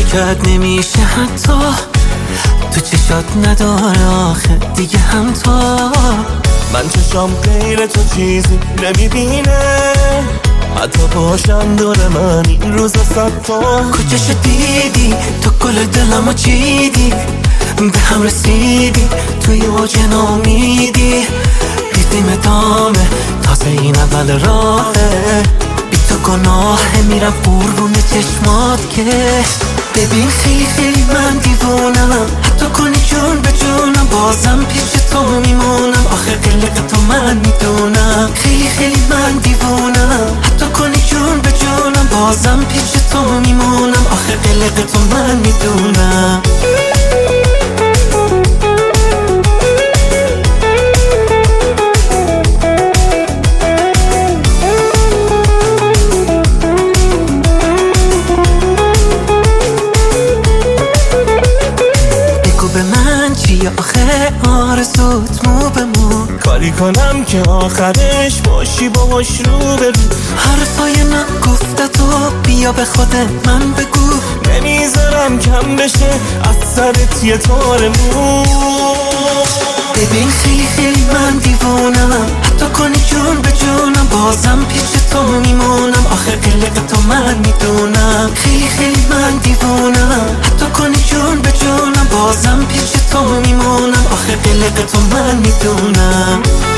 کرد نمیشه حتی تو چشات نداره آخه دیگه هم تا من چشام غیر تو چیزی نمیبینه، حتی باشم دور من این روزا صد تا. کجاشو دیدی تو گل دلمو چیدی، به هم رسیدی توی اوج نامیدی، دیدیم ادامه تازه این اول راهه، بی تو گناهه میرم قربون چشمات که ببین خیلی خیلی من دیوونم، حتی کنی جون به جونم بازم پیش تو میمونم، آخه قلق تو من میدونم، خیلی خیلی من دیوونم، حتی کنی جون به جونم بازم پیش تو میمونم، آخه قلق تو من میدونم. به من چیه آخه آرزوت مو به مو، کاری کنم که آخرش باشی باهاش رو به رو، حرفای نگفته تو بیا به خود من بگو، نمیذارم کم بشه از سرت یه تار مو. ببین خیلی خیلی من دیوونم، حتی کنی جون به جونم بازم پیش تو میمونم، آخه قلق تو من میدونم، خیلی خیلی من دیوونم، حتی کنی جون به جونم بازم پیش تو میمونم، آخه قلق تو من میدونم.